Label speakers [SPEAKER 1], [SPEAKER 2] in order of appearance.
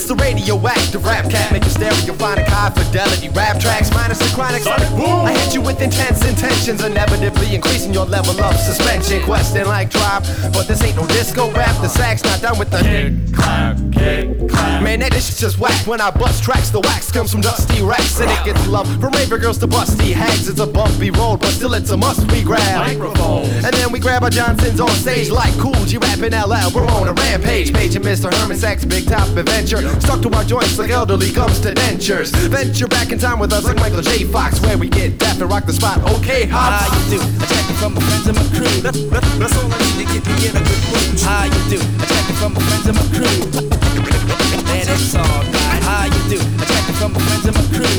[SPEAKER 1] It's the radioactive rap cat, make your stereophonic high fidelity rap tracks minus the chronic sonic boom. I hit you with intense intentions, inevitably increasing your level of suspension. Question like drop, but this ain't no disco rap. The sax not done with the kick clap, kick clap. Man, that shit's just whack. When I bust tracks, the wax comes from dusty racks, and it gets love from raver girls to busty hags. It's a bumpy road, but still it's a must we grab. Microphones. And then we grab our Johnsons on stage like Cool G rapping out loud. We're on a rampage, paging Mr. Herman Sachs' big top adventure. Stuck to our joints like elderly gums to dentures. Venture back in time with us like Michael J. Fox, where we get daft and rock the spot. Okay, hops.
[SPEAKER 2] How you do? I check it from my friends and my crew. That's all I need to get me in a good mood. How you do? I check it from my friends and my crew. And it's all right. How you do? I check it from my friends and my crew.